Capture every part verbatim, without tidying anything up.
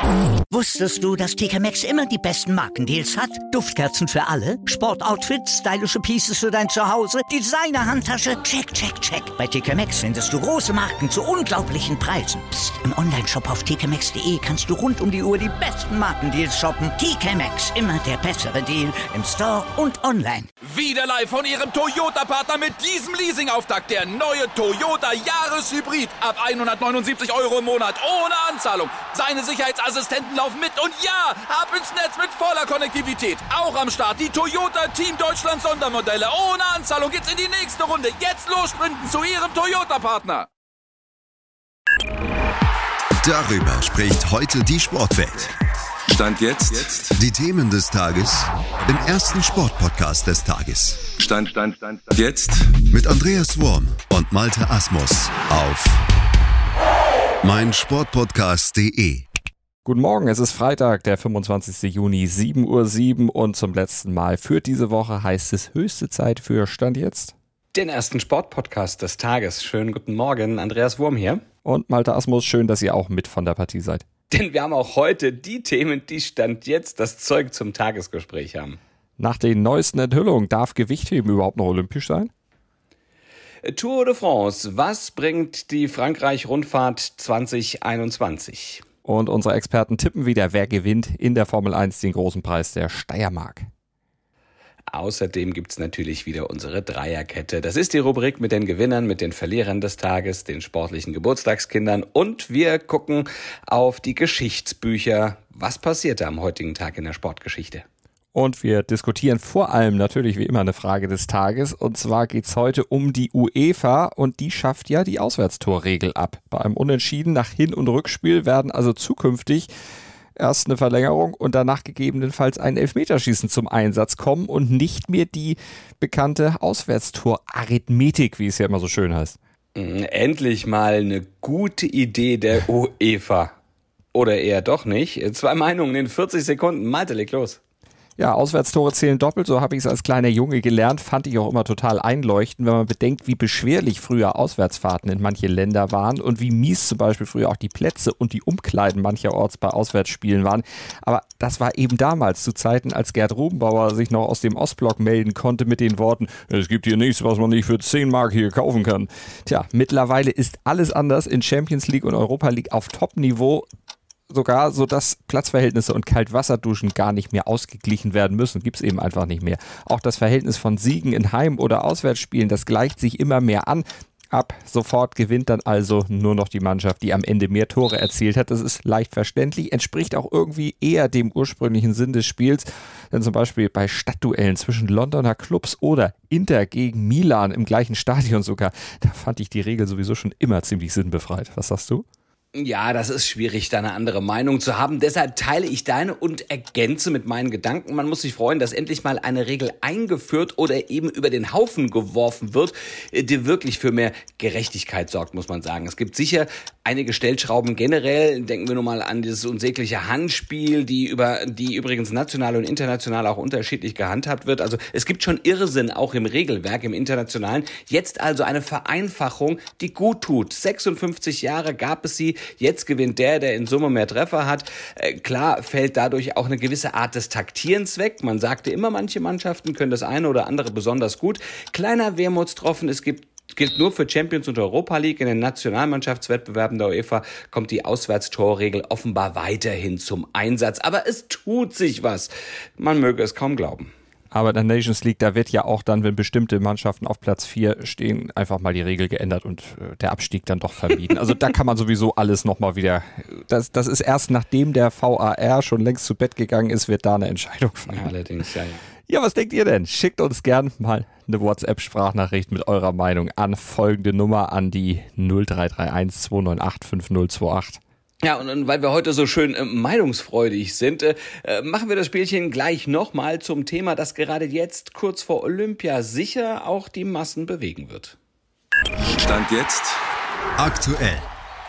Wusstest du, dass T K Maxx immer die besten Markendeals hat? Duftkerzen für alle, Sportoutfits, stylische Pieces für dein Zuhause, Designer-Handtasche, check, check, check. Bei T K Maxx findest du große Marken zu unglaublichen Preisen. Psst. Im Onlineshop auf t k maxx punkt d e kannst du rund um die Uhr die besten Markendeals shoppen. T K Maxx, immer der bessere Deal im Store und online. Wieder live von Ihrem Toyota-Partner mit diesem Leasing-Auftakt. Der neue Toyota Jahreshybrid. Ab hundertneunundsiebzig Euro im Monat. Ohne Anzahlung. Seine Sicherheitsassistenten laufen mit. Und ja, ab ins Netz mit voller Konnektivität. Auch am Start die Toyota Team Deutschland Sondermodelle. Ohne Anzahlung geht's in die nächste Runde. Jetzt los sprinten zu Ihrem Toyota-Partner. Darüber spricht heute die Sportwelt. Stand jetzt. jetzt. Die Themen des Tages im ersten Sportpodcast des Tages. Stand, Stand, Stand, Stand. Jetzt. Mit Andreas Worm und Malte Asmus auf meinsportpodcast punkt de. Guten Morgen, es ist Freitag, der fünfundzwanzigster Juni, sieben Uhr sieben und zum letzten Mal für diese Woche heißt es höchste Zeit für Stand jetzt. Den ersten Sportpodcast des Tages. Schönen guten Morgen, Andreas Worm hier. Und Malte Asmus, schön, dass ihr auch mit von der Partie seid. Denn wir haben auch heute die Themen, die Stand jetzt das Zeug zum Tagesgespräch haben. Nach den neuesten Enthüllungen, darf Gewichtheben überhaupt noch olympisch sein? Tour de France, was bringt die Frankreich-Rundfahrt zwanzig einundzwanzig? Und unsere Experten tippen wieder, wer gewinnt in der Formel eins den großen Preis der Steiermark. Außerdem gibt's natürlich wieder unsere Dreierkette. Das ist die Rubrik mit den Gewinnern, mit den Verlierern des Tages, den sportlichen Geburtstagskindern. Und wir gucken auf die Geschichtsbücher. Was passierte am heutigen Tag in der Sportgeschichte? Und wir diskutieren vor allem natürlich wie immer eine Frage des Tages. Und zwar geht's heute um die UEFA und die schafft ja die Auswärtstorregel ab. Bei einem Unentschieden nach Hin- und Rückspiel werden also zukünftig erst eine Verlängerung und danach gegebenenfalls ein Elfmeterschießen zum Einsatz kommen und nicht mehr die bekannte Auswärtstor-Arithmetik, wie es ja immer so schön heißt. Endlich mal eine gute Idee der UEFA. Oder eher doch nicht. Zwei Meinungen in vierzig Sekunden. Malte, leg los. Ja, Auswärtstore zählen doppelt, so habe ich es als kleiner Junge gelernt, fand ich auch immer total einleuchtend, wenn man bedenkt, wie beschwerlich früher Auswärtsfahrten in manche Länder waren und wie mies zum Beispiel früher auch die Plätze und die Umkleiden mancherorts bei Auswärtsspielen waren. Aber das war eben damals zu Zeiten, als Gerd Rubenbauer sich noch aus dem Ostblock melden konnte mit den Worten, es gibt hier nichts, was man nicht für zehn Mark hier kaufen kann. Tja, mittlerweile ist alles anders in Champions League und Europa League auf Top-Niveau. Sogar so, dass Platzverhältnisse und Kaltwasserduschen gar nicht mehr ausgeglichen werden müssen. Gibt's eben einfach nicht mehr. Auch das Verhältnis von Siegen in Heim- oder Auswärtsspielen, das gleicht sich immer mehr an. Ab sofort gewinnt dann also nur noch die Mannschaft, die am Ende mehr Tore erzielt hat. Das ist leicht verständlich, entspricht auch irgendwie eher dem ursprünglichen Sinn des Spiels. Denn zum Beispiel bei Stadtduellen zwischen Londoner Clubs oder Inter gegen Milan im gleichen Stadion sogar, da fand ich die Regel sowieso schon immer ziemlich sinnbefreit. Was sagst du? Ja, das ist schwierig, da eine andere Meinung zu haben. Deshalb teile ich deine und ergänze mit meinen Gedanken. Man muss sich freuen, dass endlich mal eine Regel eingeführt oder eben über den Haufen geworfen wird, die wirklich für mehr Gerechtigkeit sorgt, muss man sagen. Es gibt sicher einige Stellschrauben generell. Denken wir nur mal an dieses unsägliche Handspiel, die über die übrigens national und international auch unterschiedlich gehandhabt wird. Also es gibt schon Irrsinn auch im Regelwerk, im Internationalen. Jetzt also eine Vereinfachung, die gut tut. sechsundfünfzig Jahre gab es sie. Jetzt gewinnt der, der in Summe mehr Treffer hat. Äh, klar fällt dadurch auch eine gewisse Art des Taktierens weg. Man sagte immer, manche Mannschaften können das eine oder andere besonders gut. Kleiner Wermutstropfen, es gibt gilt nur für Champions und Europa League. In den Nationalmannschaftswettbewerben der UEFA kommt die Auswärtstorregel offenbar weiterhin zum Einsatz. Aber es tut sich was. Man möge es kaum glauben. Aber in der Nations League, da wird ja auch dann, wenn bestimmte Mannschaften auf Platz vier stehen, einfach mal die Regel geändert und äh, der Abstieg dann doch vermieden. Also da kann man sowieso alles nochmal wieder, das, das ist erst nachdem der V A R schon längst zu Bett gegangen ist, wird da eine Entscheidung fallen. Ja, allerdings, ja, ja. Ja, was denkt ihr denn? Schickt uns gern mal eine WhatsApp-Sprachnachricht mit eurer Meinung an folgende Nummer an die null drei drei eins zwei neun acht fünf null zwei acht. Ja, und, und weil wir heute so schön äh, meinungsfreudig sind, äh, machen wir das Spielchen gleich nochmal zum Thema, das gerade jetzt kurz vor Olympia sicher auch die Massen bewegen wird. Stand jetzt Aktuell.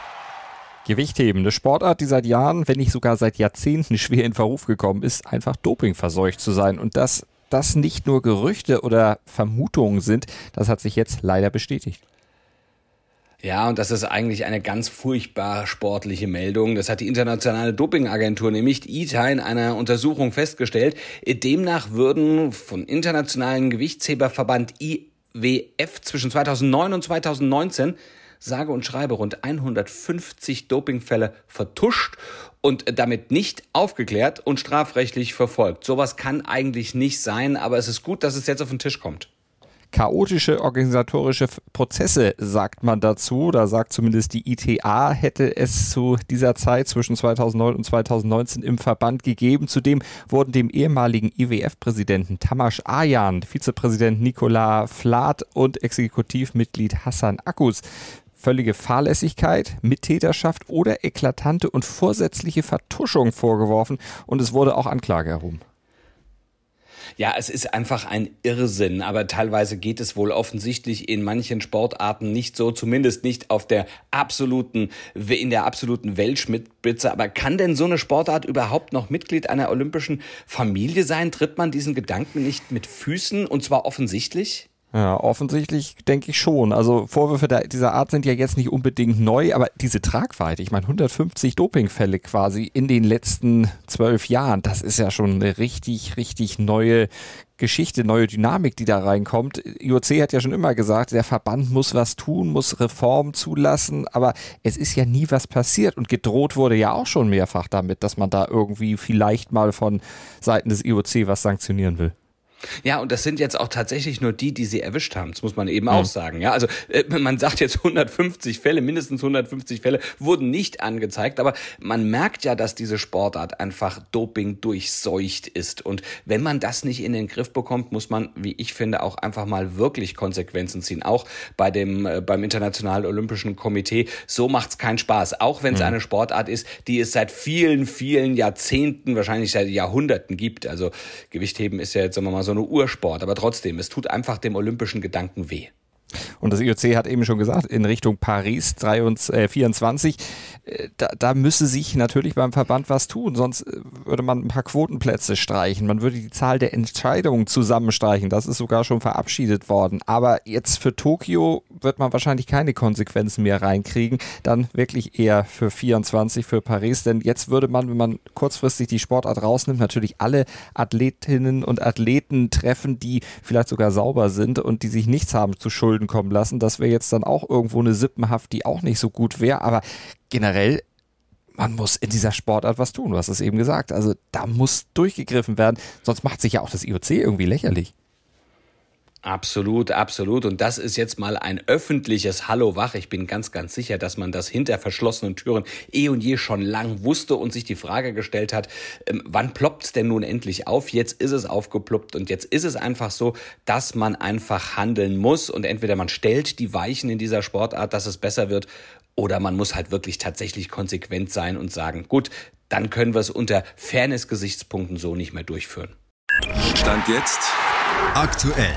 Gewichtheben, eine Sportart, die seit Jahren, wenn nicht sogar seit Jahrzehnten schwer in Verruf gekommen ist, einfach dopingverseucht zu sein. Und dass das nicht nur Gerüchte oder Vermutungen sind, das hat sich jetzt leider bestätigt. Ja, und das ist eigentlich eine ganz furchtbar sportliche Meldung. Das hat die internationale Dopingagentur, nämlich I T A, in einer Untersuchung festgestellt. Demnach würden vom internationalen Gewichtsheberverband I W F zwischen zweitausendneun und zweitausendneunzehn sage und schreibe rund hundertfünfzig Dopingfälle vertuscht und damit nicht aufgeklärt und strafrechtlich verfolgt. Sowas kann eigentlich nicht sein, aber es ist gut, dass es jetzt auf den Tisch kommt. Chaotische organisatorische Prozesse, sagt man dazu. Da sagt zumindest die I T A, hätte es zu dieser Zeit zwischen zweitausendneun und zweitausendneunzehn im Verband gegeben. Zudem wurden dem ehemaligen I W F-Präsidenten Tamas Ayan, Vizepräsident Nikola Vlad und Exekutivmitglied Hassan Akkus völlige Fahrlässigkeit, Mittäterschaft oder eklatante und vorsätzliche Vertuschung vorgeworfen und es wurde auch Anklage erhoben. Ja, es ist einfach ein Irrsinn, aber teilweise geht es wohl offensichtlich in manchen Sportarten nicht so, zumindest nicht auf der absoluten, in der absoluten Weltspitze. Aber kann denn so eine Sportart überhaupt noch Mitglied einer olympischen Familie sein? Tritt man diesen Gedanken nicht mit Füßen und zwar offensichtlich? Ja, offensichtlich denke ich schon. Also Vorwürfe dieser Art sind ja jetzt nicht unbedingt neu, aber diese Tragweite, ich meine hundertfünfzig Dopingfälle quasi in den letzten zwölf Jahren, das ist ja schon eine richtig, richtig neue Geschichte, neue Dynamik, die da reinkommt. I O C hat ja schon immer gesagt, der Verband muss was tun, muss Reformen zulassen, aber es ist ja nie was passiert und gedroht wurde ja auch schon mehrfach damit, dass man da irgendwie vielleicht mal von Seiten des I O C was sanktionieren will. Ja, und das sind jetzt auch tatsächlich nur die, die sie erwischt haben. Das muss man eben mhm. auch sagen. Ja, also äh, man sagt jetzt hundertfünfzig Fälle, mindestens hundertfünfzig Fälle wurden nicht angezeigt, aber man merkt ja, dass diese Sportart einfach Doping durchseucht ist. Und wenn man das nicht in den Griff bekommt, muss man, wie ich finde, auch einfach mal wirklich Konsequenzen ziehen. Auch bei dem äh, beim Internationalen Olympischen Komitee. So macht's keinen Spaß. Auch wenn es mhm. eine Sportart ist, die es seit vielen, vielen Jahrzehnten, wahrscheinlich seit Jahrhunderten gibt. Also Gewichtheben ist ja jetzt, sagen wir mal, so eine Ursport, aber trotzdem, es tut einfach dem olympischen Gedanken weh. Und das I O C hat eben schon gesagt, in Richtung Paris vierundzwanzig, da, da müsse sich natürlich beim Verband was tun, sonst würde man ein paar Quotenplätze streichen, man würde die Zahl der Entscheidungen zusammenstreichen, das ist sogar schon verabschiedet worden. Aber jetzt für Tokio wird man wahrscheinlich keine Konsequenzen mehr reinkriegen, dann wirklich eher für vierundzwanzig, für Paris, denn jetzt würde man, wenn man kurzfristig die Sportart rausnimmt, natürlich alle Athletinnen und Athleten treffen, die vielleicht sogar sauber sind und die sich nichts haben zu schulden kommen lassen. Das wäre jetzt dann auch irgendwo eine Sippenhaft, die auch nicht so gut wäre. Aber generell, man muss in dieser Sportart was tun. Du hast es eben gesagt. Also da muss durchgegriffen werden. Sonst macht sich ja auch das I O C irgendwie lächerlich. Absolut, absolut. Und das ist jetzt mal ein öffentliches Hallo wach. Ich bin ganz, ganz sicher, dass man das hinter verschlossenen Türen eh und je schon lang wusste und sich die Frage gestellt hat, ähm, wann ploppt's denn nun endlich auf? Jetzt ist es aufgeploppt und jetzt ist es einfach so, dass man einfach handeln muss und entweder man stellt die Weichen in dieser Sportart, dass es besser wird, oder man muss halt wirklich tatsächlich konsequent sein und sagen, gut, dann können wir es unter Fairness-Gesichtspunkten so nicht mehr durchführen. Stand jetzt aktuell.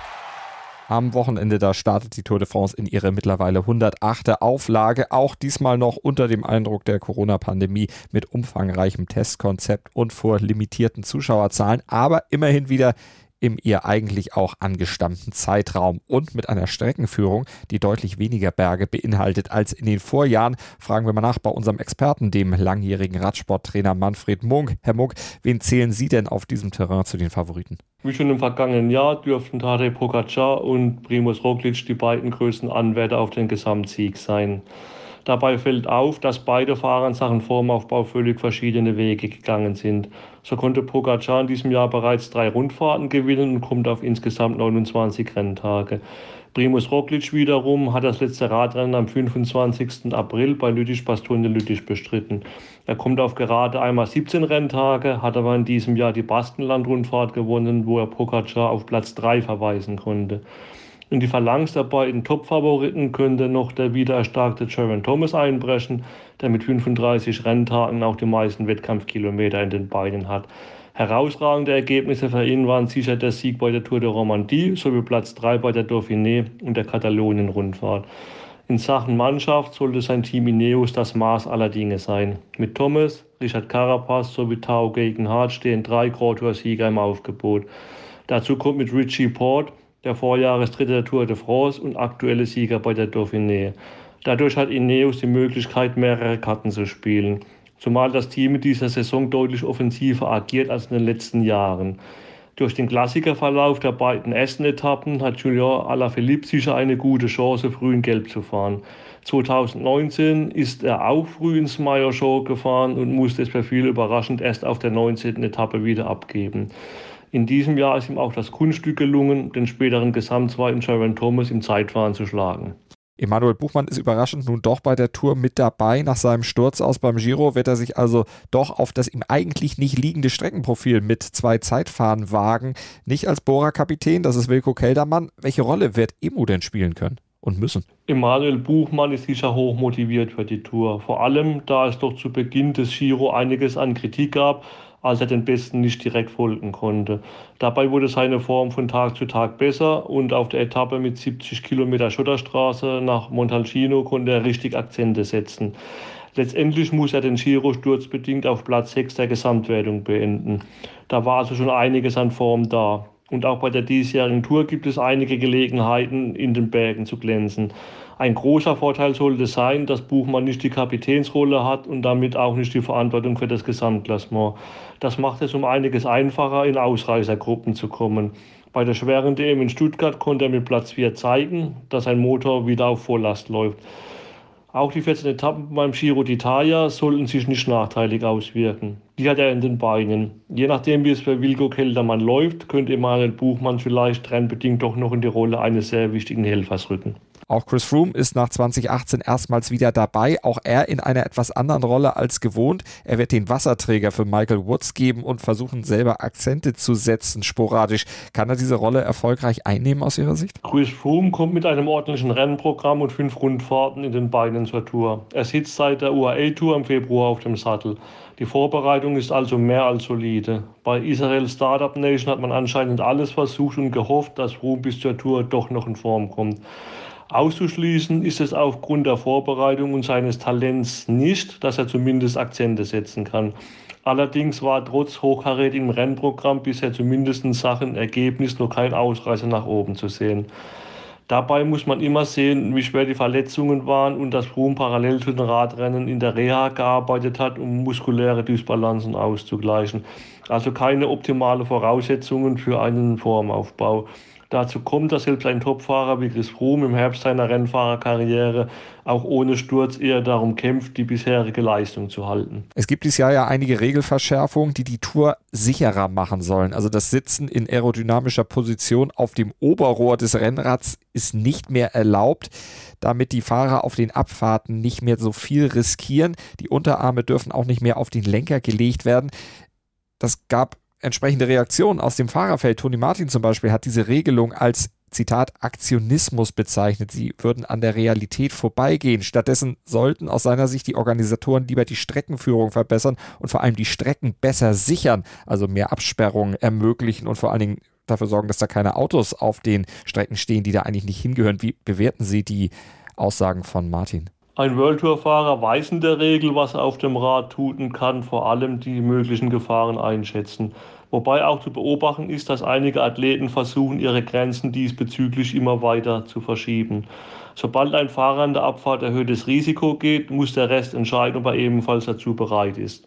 Am Wochenende, da startet die Tour de France in ihre mittlerweile hundertachte Auflage, auch diesmal noch unter dem Eindruck der Corona-Pandemie mit umfangreichem Testkonzept und vor limitierten Zuschauerzahlen, aber immerhin wieder im ihr eigentlich auch angestammten Zeitraum und mit einer Streckenführung, die deutlich weniger Berge beinhaltet als in den Vorjahren. Fragen wir mal nach bei unserem Experten, dem langjährigen Radsporttrainer Manfred Munk. Herr Munk, wen zählen Sie denn auf diesem Terrain zu den Favoriten? Wie schon im vergangenen Jahr dürften Tadej Pogačar und Primož Roglič die beiden größten Anwärter auf den Gesamtsieg sein. Dabei fällt auf, dass beide Fahrer in Sachen Formaufbau völlig verschiedene Wege gegangen sind. So konnte Pogačar in diesem Jahr bereits drei Rundfahrten gewinnen und kommt auf insgesamt neunundzwanzig Renntage. Primož Roglič wiederum hat das letzte Radrennen am fünfundzwanzigsten April bei Lüttich-Bastogne-Lüttich bestritten. Er kommt auf gerade einmal siebzehn Renntage, hat aber in diesem Jahr die Baskenland-Rundfahrt gewonnen, wo er Pogačar auf Platz drei verweisen konnte. In die Phalanx der beiden Top-Favoriten könnte noch der wiedererstarkte Geraint Thomas einbrechen, der mit fünfunddreißig Renntagen auch die meisten Wettkampfkilometer in den Beinen hat. Herausragende Ergebnisse für ihn waren sicher der Sieg bei der Tour de Romandie sowie Platz drei bei der Dauphiné und der Katalonien-Rundfahrt. In Sachen Mannschaft sollte sein Team Ineos das Maß aller Dinge sein. Mit Thomas, Richard Carapaz sowie Tao Geoghegan stehen drei Grand Tour-Sieger im Aufgebot. Dazu kommt mit Richie Porte der Vorjahresdritte der Tour de France und aktuelle Sieger bei der Dauphiné. Dadurch hat Ineos die Möglichkeit, mehrere Karten zu spielen. Zumal das Team in dieser Saison deutlich offensiver agiert als in den letzten Jahren. Durch den Klassikerverlauf der beiden ersten Etappen hat Julian Alaphilippe sicher eine gute Chance, früh in Gelb zu fahren. zweitausendneunzehn ist er auch früh ins Major-Show gefahren und musste es für viele überraschend erst auf der neunzehnten Etappe wieder abgeben. In diesem Jahr ist ihm auch das Kunststück gelungen, den späteren Gesamtzweiten Geraint Thomas im Zeitfahren zu schlagen. Emanuel Buchmann ist überraschend nun doch bei der Tour mit dabei. Nach seinem Sturz aus beim Giro wird er sich also doch auf das ihm eigentlich nicht liegende Streckenprofil mit zwei Zeitfahren wagen. Nicht als Bora-Kapitän, das ist Wilco Kelderman. Welche Rolle wird Emu denn spielen können und müssen? Emanuel Buchmann ist sicher hoch motiviert für die Tour. Vor allem, da es doch zu Beginn des Giro einiges an Kritik gab, als er den Besten nicht direkt folgen konnte. Dabei wurde seine Form von Tag zu Tag besser und auf der Etappe mit siebzig Kilometer Schotterstraße nach Montalcino konnte er richtig Akzente setzen. Letztendlich muss er den Giro sturzbedingt auf Platz sechs der Gesamtwertung beenden. Da war also schon einiges an Form da. Und auch bei der diesjährigen Tour gibt es einige Gelegenheiten, in den Bergen zu glänzen. Ein großer Vorteil sollte sein, dass Buchmann nicht die Kapitänsrolle hat und damit auch nicht die Verantwortung für das Gesamtklassement. Das macht es um einiges einfacher, in Ausreißergruppen zu kommen. Bei der schweren D M in Stuttgart konnte er mit Platz vier zeigen, dass sein Motor wieder auf Volllast läuft. Auch die vierzehn Etappen beim Giro d'Italia sollten sich nicht nachteilig auswirken. Die hat er in den Beinen. Je nachdem, wie es für Wilco Kelderman läuft, könnte Emanuel Buchmann vielleicht trendbedingt doch noch in die Rolle eines sehr wichtigen Helfers rücken. Auch Chris Froome ist nach zwanzig achtzehn erstmals wieder dabei, auch er in einer etwas anderen Rolle als gewohnt. Er wird den Wasserträger für Michael Woods geben und versuchen, selber Akzente zu setzen, sporadisch. Kann er diese Rolle erfolgreich einnehmen aus Ihrer Sicht? Chris Froome kommt mit einem ordentlichen Rennprogramm und fünf Rundfahrten in den Beinen zur Tour. Er sitzt seit der U A E-Tour im Februar auf dem Sattel. Die Vorbereitung ist also mehr als solide. Bei Israel Startup Nation hat man anscheinend alles versucht und gehofft, dass Froome bis zur Tour doch noch in Form kommt. Auszuschließen ist es aufgrund der Vorbereitung und seines Talents nicht, dass er zumindest Akzente setzen kann. Allerdings war trotz hochkarätigem Rennprogramm bisher zumindest in Sachen Ergebnis noch kein Ausreißer nach oben zu sehen. Dabei muss man immer sehen, wie schwer die Verletzungen waren und dass Froome parallel zu den Radrennen in der Reha gearbeitet hat, um muskuläre Dysbalancen auszugleichen. Also keine optimale Voraussetzungen für einen Formaufbau. Dazu kommt, dass selbst ein Topfahrer wie Chris Froome im Herbst seiner Rennfahrerkarriere auch ohne Sturz eher darum kämpft, die bisherige Leistung zu halten. Es gibt dieses Jahr ja einige Regelverschärfungen, die die Tour sicherer machen sollen. Also das Sitzen in aerodynamischer Position auf dem Oberrohr des Rennrads ist nicht mehr erlaubt, damit die Fahrer auf den Abfahrten nicht mehr so viel riskieren. Die Unterarme dürfen auch nicht mehr auf den Lenker gelegt werden. Das gab entsprechende Reaktionen aus dem Fahrerfeld. Toni Martin zum Beispiel hat diese Regelung als, Zitat, Aktionismus bezeichnet. Sie würden an der Realität vorbeigehen. Stattdessen sollten aus seiner Sicht die Organisatoren lieber die Streckenführung verbessern und vor allem die Strecken besser sichern, also mehr Absperrungen ermöglichen und vor allen Dingen dafür sorgen, dass da keine Autos auf den Strecken stehen, die da eigentlich nicht hingehören. Wie bewerten Sie die Aussagen von Martin? Ein World-Tour-Fahrer weiß in der Regel, was er auf dem Rad tut und kann vor allem die möglichen Gefahren einschätzen. Wobei auch zu beobachten ist, dass einige Athleten versuchen, ihre Grenzen diesbezüglich immer weiter zu verschieben. Sobald ein Fahrer an der Abfahrt erhöhtes Risiko geht, muss der Rest entscheiden, ob er ebenfalls dazu bereit ist.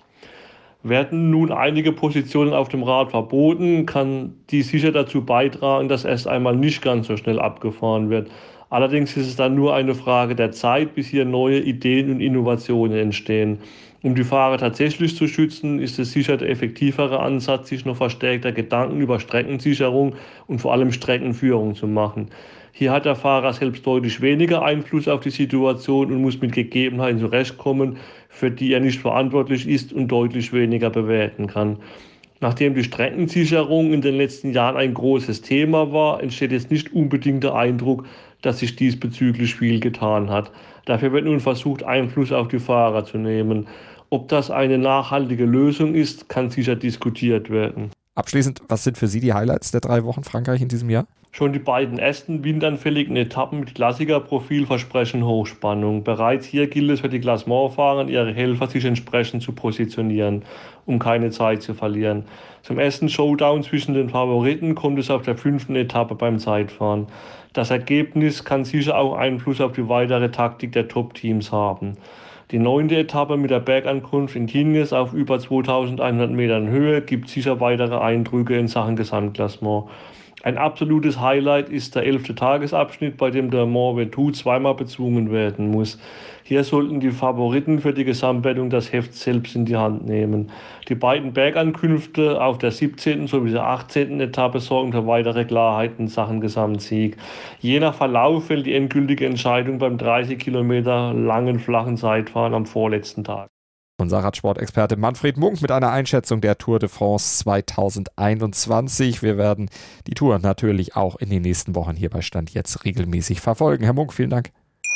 Werden nun einige Positionen auf dem Rad verboten, kann dies sicher dazu beitragen, dass erst einmal nicht ganz so schnell abgefahren wird. Allerdings ist es dann nur eine Frage der Zeit, bis hier neue Ideen und Innovationen entstehen. Um die Fahrer tatsächlich zu schützen, ist es sicher der effektivere Ansatz, sich noch verstärkter Gedanken über Streckensicherung und vor allem Streckenführung zu machen. Hier hat der Fahrer selbst deutlich weniger Einfluss auf die Situation und muss mit Gegebenheiten zurechtkommen, für die er nicht verantwortlich ist und deutlich weniger bewerten kann. Nachdem die Streckensicherung in den letzten Jahren ein großes Thema war, entsteht jetzt nicht unbedingt der Eindruck, dass sich diesbezüglich viel getan hat. Dafür wird nun versucht, Einfluss auf die Fahrer zu nehmen. Ob das eine nachhaltige Lösung ist, kann sicher diskutiert werden. Abschließend, was sind für Sie die Highlights der drei Wochen Frankreich in diesem Jahr? Schon die beiden ersten windanfälligen Etappen mit Klassikerprofil versprechen Hochspannung. Bereits hier gilt es für die Klassementfahrer und ihre Helfer, sich entsprechend zu positionieren, um keine Zeit zu verlieren. Zum ersten Showdown zwischen den Favoriten kommt es auf der fünften Etappe beim Zeitfahren. Das Ergebnis kann sicher auch Einfluss auf die weitere Taktik der Top-Teams haben. Die neunte Etappe mit der Bergankunft in Tignes auf über zweitausendeinhundert Metern Höhe gibt sicher weitere Eindrücke in Sachen Gesamtklassement. Ein absolutes Highlight ist der elfte Tagesabschnitt, bei dem der Mont Ventoux zweimal bezwungen werden muss. Hier sollten die Favoriten für die Gesamtwertung das Heft selbst in die Hand nehmen. Die beiden Bergankünfte auf der siebzehnten sowie der achtzehnten Etappe sorgen für weitere Klarheit in Sachen Gesamtsieg. Je nach Verlauf fällt die endgültige Entscheidung beim dreißig Kilometer langen flachen Zeitfahren am vorletzten Tag. Unser Radsportexperte Manfred Munk mit einer Einschätzung der Tour de France zweitausendeinundzwanzig. Wir werden die Tour natürlich auch in den nächsten Wochen hier bei Stand jetzt regelmäßig verfolgen. Herr Munk, vielen Dank.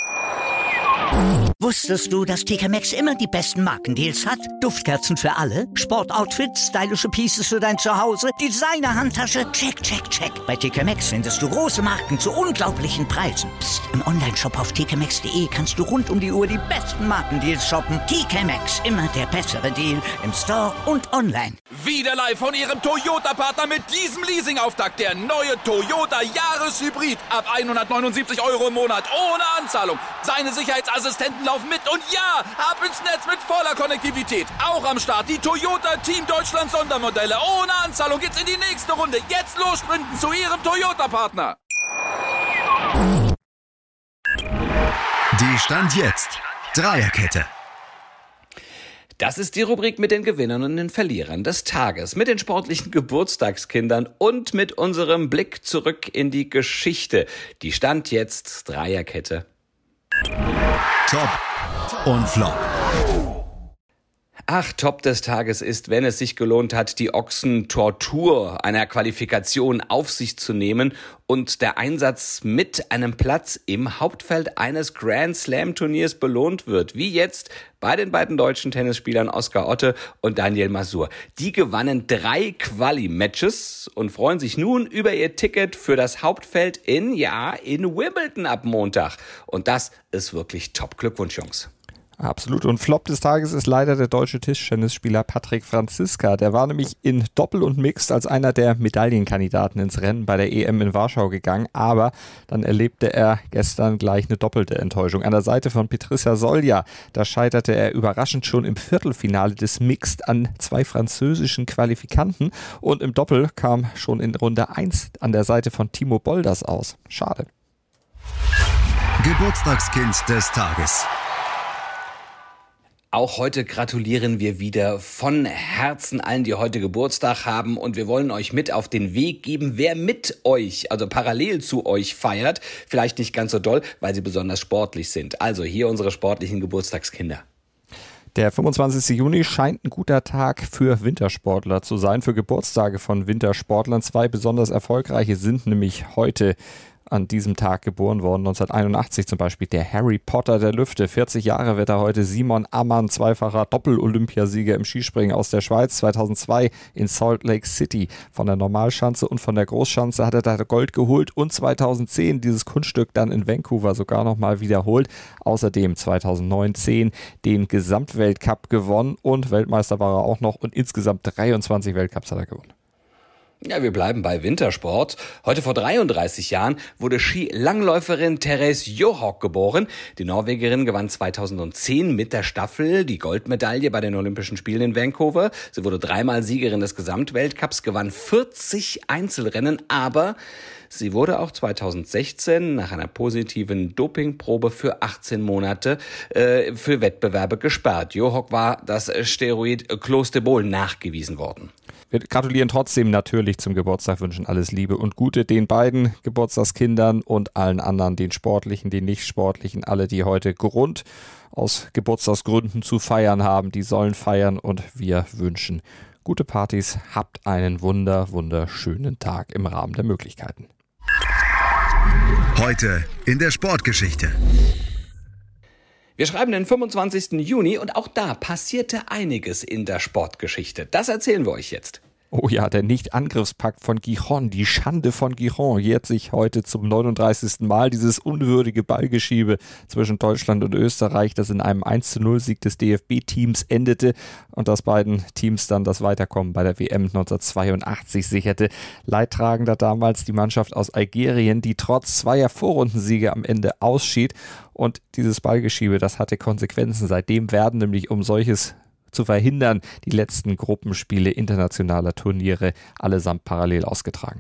Wusstest du, dass T K Maxx immer die besten Markendeals hat? Duftkerzen für alle, Sportoutfits, stylische Pieces für dein Zuhause, Designer-Handtasche, check, check, check. Bei T K Maxx findest du große Marken zu unglaublichen Preisen. Psst. Im Onlineshop auf t k maxx punkt d e kannst du rund um die Uhr die besten Markendeals shoppen. T K Maxx, immer der bessere Deal im Store und online. Wieder live von Ihrem Toyota-Partner mit diesem Leasing-Auftakt. Der neue Toyota Jahreshybrid. Ab hundertneunundsiebzig Euro im Monat ohne Anzahlung. Seine Sicherheitsassistenten laufen mit und ja, ab ins Netz mit voller Konnektivität. Auch am Start die Toyota Team Deutschland Sondermodelle. Ohne Anzahlung geht's in die nächste Runde. Jetzt los sprinten zu Ihrem Toyota-Partner. Die Stand jetzt Dreierkette. Das ist die Rubrik mit den Gewinnern und den Verlierern des Tages, mit den sportlichen Geburtstagskindern und mit unserem Blick zurück in die Geschichte. Die Stand jetzt Dreierkette. Top und Flop. Ach, Top des Tages ist, wenn es sich gelohnt hat, die Ochsentortur einer Qualifikation auf sich zu nehmen und der Einsatz mit einem Platz im Hauptfeld eines Grand Slam Turniers belohnt wird, wie jetzt bei den beiden deutschen Tennisspielern Oskar Otte und Daniel Masur. Die gewannen drei Quali-Matches und freuen sich nun über ihr Ticket für das Hauptfeld in, ja, in Wimbledon ab Montag. Und das ist wirklich top. Glückwunsch, Jungs. Absolut. Und Flop des Tages ist leider der deutsche Tischtennisspieler Patrick Franziska. Der war nämlich in Doppel und Mixed als einer der Medaillenkandidaten ins Rennen bei der E M in Warschau gegangen. Aber dann erlebte er gestern gleich eine doppelte Enttäuschung. An der Seite von Petrissa Solja, da scheiterte er überraschend schon im Viertelfinale des Mixed an zwei französischen Qualifikanten. Und im Doppel kam schon in Runde eins an der Seite von Timo Bolders aus. Schade. Geburtstagskind des Tages. Auch heute gratulieren wir wieder von Herzen allen, die heute Geburtstag haben, und wir wollen euch mit auf den Weg geben, wer mit euch, also parallel zu euch feiert. Vielleicht nicht ganz so doll, weil sie besonders sportlich sind. Also hier unsere sportlichen Geburtstagskinder. Der fünfundzwanzigste Juni scheint ein guter Tag für Wintersportler zu sein, für Geburtstage von Wintersportlern. Zwei besonders erfolgreiche sind nämlich heute an diesem Tag geboren worden. neunzehnhunderteinundachtzig zum Beispiel der Harry Potter der Lüfte. vierzig Jahre wird er heute. Simon Ammann, zweifacher Doppel-Olympiasieger im Skispringen aus der Schweiz. zweitausendzwei in Salt Lake City. Von der Normalschanze und von der Großschanze hat er da Gold geholt. Und zweitausendzehn dieses Kunststück dann in Vancouver sogar nochmal wiederholt. Außerdem zweitausendneunzehn den Gesamtweltcup gewonnen und Weltmeister war er auch noch. Und insgesamt dreiundzwanzig Weltcups hat er gewonnen. Ja, wir bleiben bei Wintersport. Heute vor dreiunddreißig Jahren wurde Skilangläuferin Therese Johaug geboren. Die Norwegerin gewann zweitausendzehn mit der Staffel die Goldmedaille bei den Olympischen Spielen in Vancouver. Sie wurde dreimal Siegerin des Gesamtweltcups, gewann vierzig Einzelrennen, aber sie wurde auch zweitausendsechzehn nach einer positiven Dopingprobe für achtzehn Monate äh, für Wettbewerbe gesperrt. Johaug war das Steroid Clostebol nachgewiesen worden. Wir gratulieren trotzdem natürlich zum Geburtstag, wünschen alles Liebe und Gute den beiden Geburtstagskindern und allen anderen, den Sportlichen, den Nicht-Sportlichen, alle, die heute Grund aus Geburtstagsgründen zu feiern haben, die sollen feiern und wir wünschen gute Partys. Habt einen wunder, wunderschönen Tag im Rahmen der Möglichkeiten. Heute in der Sportgeschichte. Wir schreiben den fünfundzwanzigsten Juni und auch da passierte einiges in der Sportgeschichte. Das erzählen wir euch jetzt. Oh ja, der Nicht-Angriffspakt von Gijon, die Schande von Gijon, jährt sich heute zum neununddreißigsten Mal. Dieses unwürdige Ballgeschiebe zwischen Deutschland und Österreich, das in einem eins zu null Sieg des D F B-Teams endete und das beiden Teams dann das Weiterkommen bei der W M neunzehnhundertzweiundachtzig sicherte. Leidtragender damals die Mannschaft aus Algerien, die trotz zweier Vorrundensiege am Ende ausschied. Und dieses Ballgeschiebe, das hatte Konsequenzen. Seitdem werden nämlich um solches zu verhindern, die letzten Gruppenspiele internationaler Turniere allesamt parallel ausgetragen.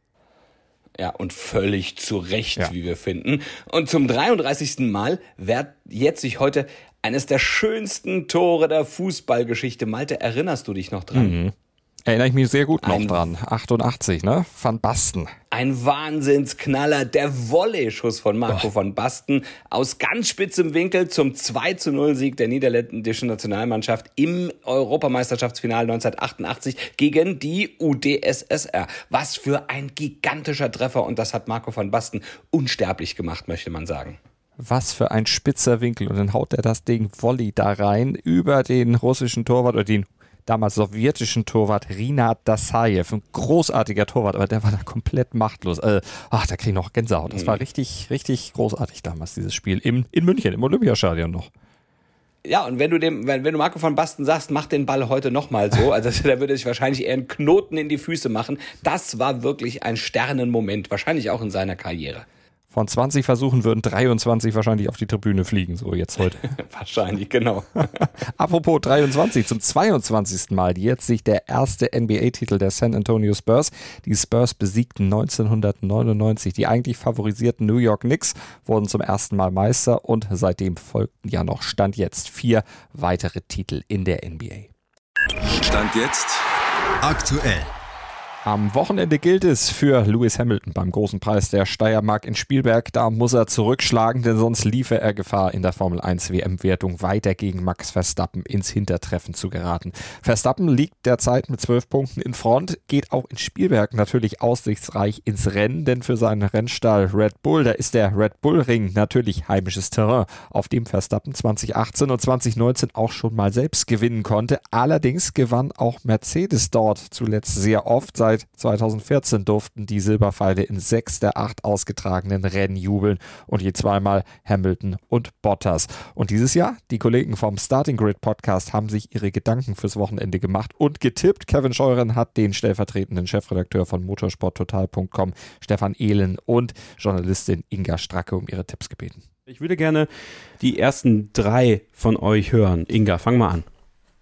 Ja, und völlig zu Recht, ja. wie wir finden. Und zum dreiunddreißigsten Mal wird jetzt sich heute eines der schönsten Tore der Fußballgeschichte. Malte, erinnerst du dich noch dran? Mhm. Erinnere ich mich sehr gut noch Ein, dran. achtundachtzig, ne? Van Basten. Ein Wahnsinnsknaller, der Volley-Schuss von Marco oh. van Basten aus ganz spitzem Winkel zum zwei zu null Sieg der niederländischen Nationalmannschaft im Europameisterschaftsfinale neunzehnhundertachtundachtzig gegen die U d S S R. Was für ein gigantischer Treffer, und das hat Marco van Basten unsterblich gemacht, möchte man sagen. Was für ein spitzer Winkel, und dann haut er das Ding Volley da rein über den russischen Torwart oder den damals sowjetischen Torwart Rinat Dasajew. Ein großartiger Torwart, aber der war da komplett machtlos. Äh, ach, da krieg ich noch Gänsehaut. Das war richtig, richtig großartig damals, dieses Spiel im, in München, im Olympiastadion noch. Ja, und wenn du dem, wenn, wenn du Marco van Basten sagst, mach den Ball heute nochmal so, also da würde sich wahrscheinlich eher einen Knoten in die Füße machen. Das war wirklich ein Sternenmoment, wahrscheinlich auch in seiner Karriere. Von zwanzig Versuchen würden dreiundzwanzig wahrscheinlich auf die Tribüne fliegen, so jetzt heute. Wahrscheinlich, genau. Apropos dreiundzwanzig, zum zweiundzwanzigsten Mal jährt sich der erste N B A-Titel der San Antonio Spurs. Die Spurs besiegten neunzehnhundertneunundneunzig die eigentlich favorisierten New York Knicks, wurden zum ersten Mal Meister und seitdem folgten ja noch Stand jetzt vier weitere Titel in der N B A. Stand jetzt Aktuell. Am Wochenende gilt es für Lewis Hamilton beim großen Preis der Steiermark in Spielberg. Da muss er zurückschlagen, denn sonst liefe er Gefahr, in der Formel eins W M-Wertung weiter gegen Max Verstappen ins Hintertreffen zu geraten. Verstappen liegt derzeit mit zwölf Punkten in Front, geht auch in Spielberg natürlich aussichtsreich ins Rennen, denn für seinen Rennstall Red Bull, da ist der Red Bull Ring natürlich heimisches Terrain, auf dem Verstappen zwanzig achtzehn und zwanzig neunzehn auch schon mal selbst gewinnen konnte. Allerdings gewann auch Mercedes dort zuletzt sehr oft. Seit zweitausendvierzehn durften die Silberpfeile in sechs der acht ausgetragenen Rennen jubeln und je zweimal Hamilton und Bottas. Und dieses Jahr, die Kollegen vom Starting Grid Podcast haben sich ihre Gedanken fürs Wochenende gemacht und getippt. Kevin Scheuren hat den stellvertretenden Chefredakteur von motorsporttotal punkt com, Stefan Ehlen, und Journalistin Inga Stracke um ihre Tipps gebeten. Ich würde gerne die ersten drei von euch hören. Inga, fang mal an.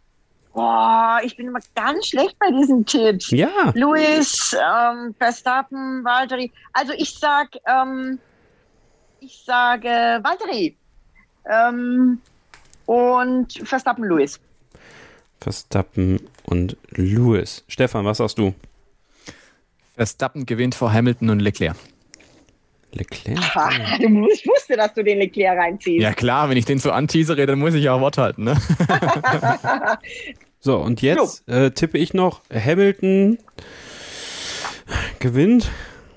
Boah, ich bin immer ganz schlecht bei diesen Tipps. Ja. Lewis, ähm, Verstappen, Valtteri. Also ich sag, ähm, ich sage Valtteri. Ähm, und Verstappen, Lewis. Verstappen und Lewis. Stefan, was sagst du? Verstappen gewinnt vor Hamilton und Leclerc. Leclerc? Aha, du musst, wusste, dass du den Leclerc reinziehst. Ja klar, wenn ich den so anteasere, dann muss ich ja auch Wort halten, ne? So, und jetzt äh, tippe ich noch, Hamilton gewinnt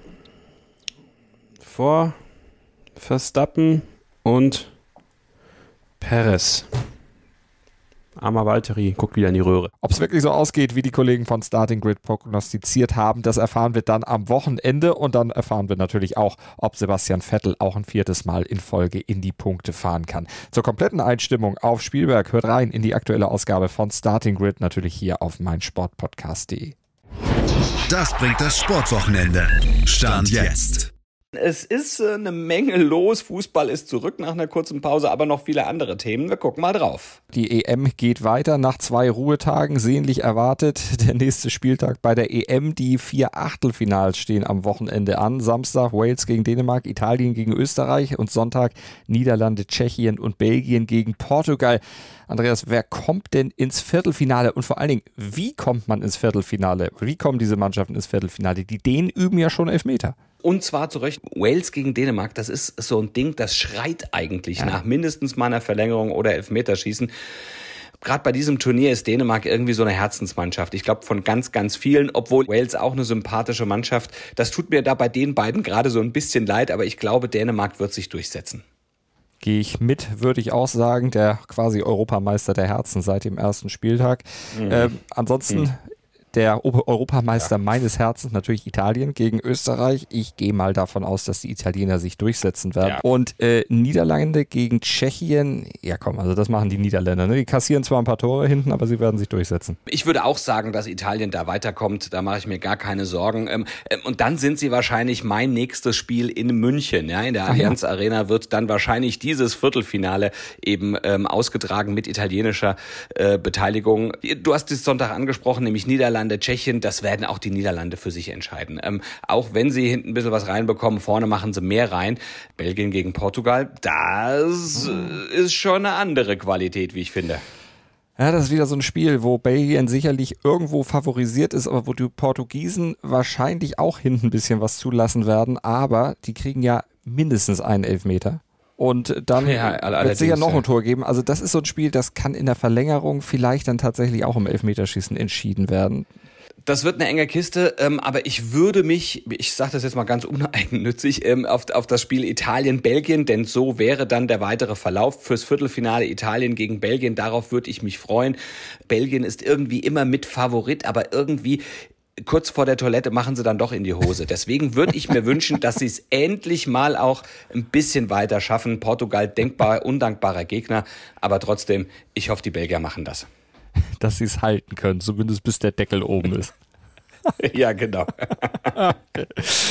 vor Verstappen und Perez. Armer Valtteri guckt wieder in die Röhre. Ob es wirklich so ausgeht, wie die Kollegen von Starting Grid prognostiziert haben, das erfahren wir dann am Wochenende, und dann erfahren wir natürlich auch, ob Sebastian Vettel auch ein viertes Mal in Folge in die Punkte fahren kann. Zur kompletten Einstimmung auf Spielberg hört rein in die aktuelle Ausgabe von Starting Grid, natürlich hier auf meinsportpodcast punkt de. Das bringt das Sportwochenende. Stand jetzt. Es ist äh, eine Menge los. Fußball ist zurück nach einer kurzen Pause, aber noch viele andere Themen. Wir gucken mal drauf. Die E M geht weiter nach zwei Ruhetagen, sehnlich erwartet. Der nächste Spieltag bei der E M. Die vier Achtelfinals stehen am Wochenende an. Samstag Wales gegen Dänemark, Italien gegen Österreich und Sonntag Niederlande, Tschechien und Belgien gegen Portugal. Andreas, wer kommt denn ins Viertelfinale? Und vor allen Dingen, wie kommt man ins Viertelfinale? Wie kommen diese Mannschaften ins Viertelfinale? Die Dänen üben ja schon Elfmeter. Und zwar zu Recht, Wales gegen Dänemark, das ist so ein Ding, das schreit eigentlich ja. nach mindestens mal einer Verlängerung oder Elfmeterschießen. Gerade bei diesem Turnier ist Dänemark irgendwie so eine Herzensmannschaft. Ich glaube von ganz, ganz vielen, obwohl Wales auch eine sympathische Mannschaft. Das tut mir da bei den beiden gerade so ein bisschen leid, aber ich glaube, Dänemark wird sich durchsetzen. Gehe ich mit, würde ich auch sagen, der quasi Europameister der Herzen seit dem ersten Spieltag. Mhm. Ähm, ansonsten... Mhm. der Europameister ja. meines Herzens, natürlich Italien gegen Österreich. Ich gehe mal davon aus, dass die Italiener sich durchsetzen werden. Ja. Und äh, Niederlande gegen Tschechien, ja komm, also das machen die Niederländer. Ne? Die kassieren zwar ein paar Tore hinten, aber sie werden sich durchsetzen. Ich würde auch sagen, dass Italien da weiterkommt. Da mache ich mir gar keine Sorgen. Ähm, ähm, und dann sind sie wahrscheinlich mein nächstes Spiel in München. Ja? In der Allianz ja. Arena wird dann wahrscheinlich dieses Viertelfinale eben ähm, ausgetragen mit italienischer äh, Beteiligung. Du hast es Sonntag angesprochen, nämlich Niederlande, Tschechien, das werden auch die Niederlande für sich entscheiden. Ähm, auch wenn sie hinten ein bisschen was reinbekommen, vorne machen sie mehr rein. Belgien gegen Portugal, das äh, ist schon eine andere Qualität, wie ich finde. Ja, das ist wieder so ein Spiel, wo Belgien sicherlich irgendwo favorisiert ist, aber wo die Portugiesen wahrscheinlich auch hinten ein bisschen was zulassen werden, aber die kriegen ja mindestens einen Elfmeter. Und dann ja, wird es sicher noch ein Tor geben. Also das ist so ein Spiel, das kann in der Verlängerung vielleicht dann tatsächlich auch im Elfmeterschießen entschieden werden. Das wird eine enge Kiste, ähm, aber ich würde mich, ich sage das jetzt mal ganz uneigennützig, ähm, auf, auf das Spiel Italien-Belgien, denn so wäre dann der weitere Verlauf fürs Viertelfinale Italien gegen Belgien. Darauf würde ich mich freuen. Belgien ist irgendwie immer mit Favorit, aber irgendwie kurz vor der Toilette machen sie dann doch in die Hose. Deswegen würde ich mir wünschen, dass sie es endlich mal auch ein bisschen weiter schaffen. Portugal, denkbar, undankbarer Gegner, aber trotzdem, ich hoffe, die Belgier machen das. Dass sie es halten können, zumindest bis der Deckel oben ist. Ja, genau. Okay.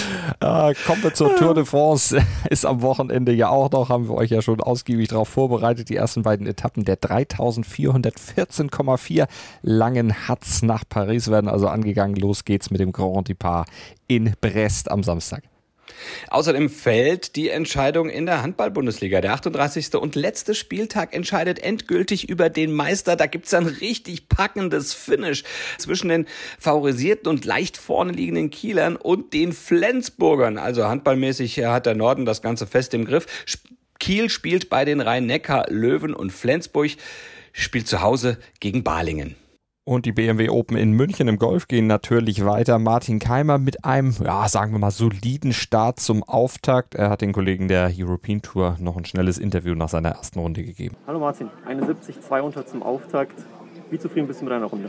Äh, kommen wir zur Tour de France. Ist am Wochenende ja auch noch, haben wir euch ja schon ausgiebig darauf vorbereitet. Die ersten beiden Etappen der dreitausendvierhundertvierzehn Komma vier langen Hatz nach Paris werden also angegangen. Los geht's mit dem Grand Depart in Brest am Samstag. Außerdem fällt die Entscheidung in der Handball-Bundesliga. Der achtunddreißigste und letzte Spieltag entscheidet endgültig über den Meister. Da gibt's ein richtig packendes Finish zwischen den favorisierten und leicht vorne liegenden Kielern und den Flensburgern. Also handballmäßig hat der Norden das Ganze fest im Griff. Kiel spielt bei den Rhein-Neckar-Löwen und Flensburg spielt zu Hause gegen Balingen. Und die B M W Open in München im Golf gehen natürlich weiter. Martin Keimer mit einem, ja, sagen wir mal, soliden Start zum Auftakt. Er hat den Kollegen der European Tour noch ein schnelles Interview nach seiner ersten Runde gegeben. Hallo Martin, eine siebzig zwei unter zum Auftakt. Wie zufrieden bist du mit deiner Runde?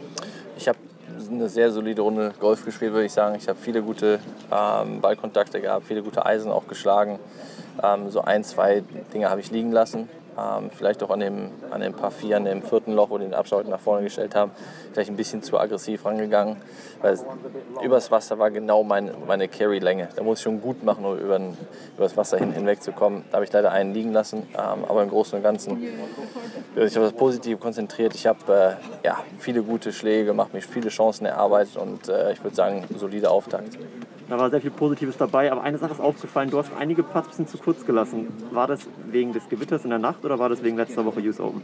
Ich habe eine sehr solide Runde Golf gespielt, würde ich sagen. Ich habe viele gute ähm, Ballkontakte gehabt, viele gute Eisen auch geschlagen. Ähm, so ein, zwei Dinge habe ich liegen lassen. Ähm, vielleicht auch an dem, an dem Par vier, an dem vierten Loch, wo die den Abschlag nach vorne gestellt haben, vielleicht ein bisschen zu aggressiv rangegangen. Weil übers Wasser war genau mein, meine Carry-Länge. Da muss ich schon gut machen, um über das Wasser hin, hinwegzukommen. Da habe ich leider einen liegen lassen, ähm, aber im Großen und Ganzen bin ich auf das Positive konzentriert. Ich habe äh, ja, viele gute Schläge gemacht, mich viele Chancen erarbeitet und äh, ich würde sagen, solide Auftakt. Da war sehr viel Positives dabei, aber eine Sache ist aufgefallen, du hast einige Putts ein bisschen zu kurz gelassen. War das wegen des Gewitters in der Nacht oder war das wegen letzter Woche U S Open?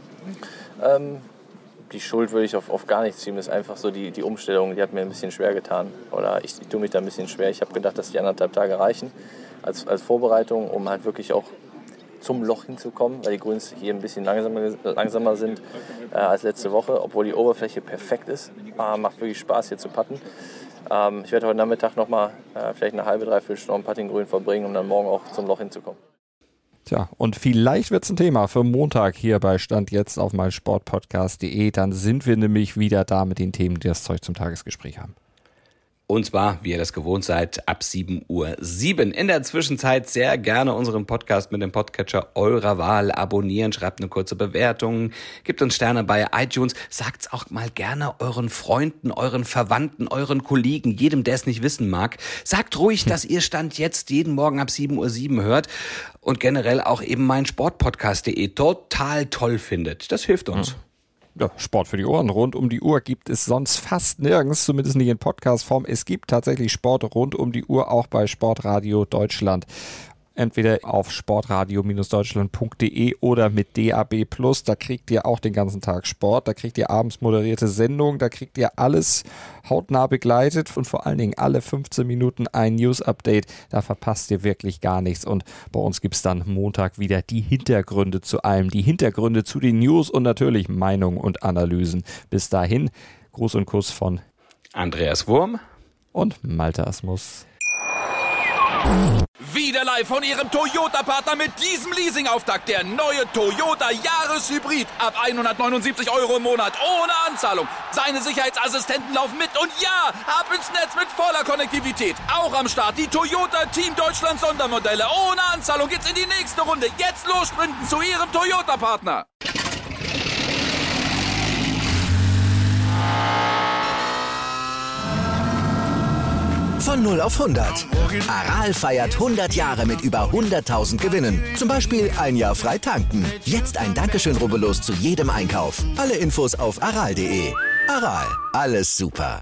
Ähm, die Schuld würde ich auf, auf gar nichts schieben, das ist einfach so die, die Umstellung, die hat mir ein bisschen schwer getan. Oder ich, ich tue mich da ein bisschen schwer. Ich habe gedacht, dass die anderthalb Tage reichen als, als Vorbereitung, um halt wirklich auch zum Loch hinzukommen, weil die Grüns hier ein bisschen langsamer, langsamer sind äh, als letzte Woche, obwohl die Oberfläche perfekt ist. Äh, macht wirklich Spaß hier zu putten. Ähm, ich werde heute Nachmittag nochmal äh, vielleicht eine halbe, dreiviertel Stunde am Puttinggrün verbringen, um dann morgen auch zum Loch hinzukommen. Tja, und vielleicht wird es ein Thema für Montag hier bei Stand jetzt auf meinsportpodcast punkt de. Dann sind wir nämlich wieder da mit den Themen, die das Zeug zum Tagesgespräch haben. Und zwar, wie ihr das gewohnt seid, ab sieben Uhr sieben. In der Zwischenzeit sehr gerne unseren Podcast mit dem Podcatcher eurer Wahl abonnieren. Schreibt eine kurze Bewertung, gebt uns Sterne bei iTunes. Sagt's auch mal gerne euren Freunden, euren Verwandten, euren Kollegen, jedem, der es nicht wissen mag. Sagt ruhig, dass ihr Stand jetzt jeden Morgen ab sieben Uhr sieben hört und generell auch eben mein Sportpodcast punkt de total toll findet. Das hilft uns. Mhm. Ja, Sport für die Ohren. Rund um die Uhr gibt es sonst fast nirgends, zumindest nicht in Podcast-Form. Es gibt tatsächlich Sport rund um die Uhr, auch bei Sportradio Deutschland. Entweder auf sportradio Deutschland punkt de oder mit D A B plus. Da kriegt ihr auch den ganzen Tag Sport. Da kriegt ihr abends moderierte Sendungen. Da kriegt ihr alles hautnah begleitet und vor allen Dingen alle fünfzehn Minuten ein News-Update. Da verpasst ihr wirklich gar nichts. Und bei uns gibt es dann Montag wieder die Hintergründe zu allem. Die Hintergründe zu den News und natürlich Meinungen und Analysen. Bis dahin, Gruß und Kuss von Andreas Wurm und Malte Asmus. Wieder live von Ihrem Toyota-Partner mit diesem Leasing-Auftakt. Der neue Toyota Jahreshybrid. Ab hundertneunundsiebzig Euro im Monat. Ohne Anzahlung. Seine Sicherheitsassistenten laufen mit. Und ja, ab ins Netz mit voller Konnektivität. Auch am Start die Toyota Team Deutschland Sondermodelle. Ohne Anzahlung geht's in die nächste Runde. Jetzt los sprinten zu Ihrem Toyota-Partner. Von null auf hundert. Aral feiert hundert Jahre mit über hunderttausend Gewinnen. Zum Beispiel ein Jahr frei tanken. Jetzt ein Dankeschön, rubbellos zu jedem Einkauf. Alle Infos auf aral punkt de. Aral, alles super.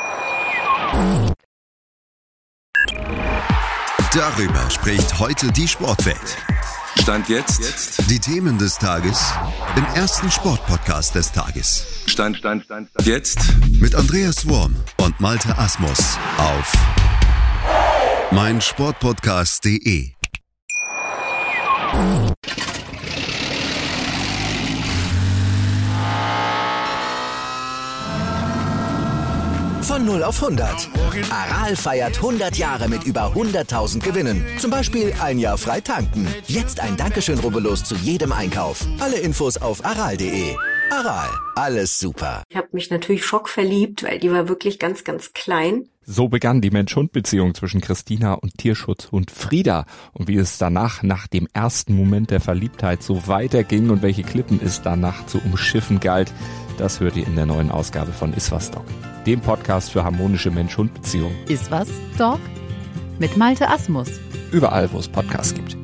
Darüber spricht heute die Sportwelt. Stand jetzt. Die Themen des Tages im ersten Sportpodcast des Tages. Stand, Stand, Stand, Stand. Jetzt. Mit Andreas Worm und Malte Asmus auf meinsportpodcast punkt de. Von null auf hundert. Aral feiert hundert Jahre mit über hunderttausend Gewinnen. Zum Beispiel ein Jahr frei tanken. Jetzt ein Dankeschön, rubbellos zu jedem Einkauf. Alle Infos auf aral punkt de. Aral, alles super. Ich habe mich natürlich schockverliebt, weil die war wirklich ganz, ganz klein. So begann die Mensch-Hund-Beziehung zwischen Christina und Tierschutzhund Frieda. Und wie es danach, nach dem ersten Moment der Verliebtheit, so weiterging und welche Klippen es danach zu umschiffen galt, das hört ihr in der neuen Ausgabe von Iswas Dog, dem Podcast für harmonische Mensch-Hund-Beziehungen. Iswas Dog mit Malte Asmus. Überall, wo es Podcasts gibt.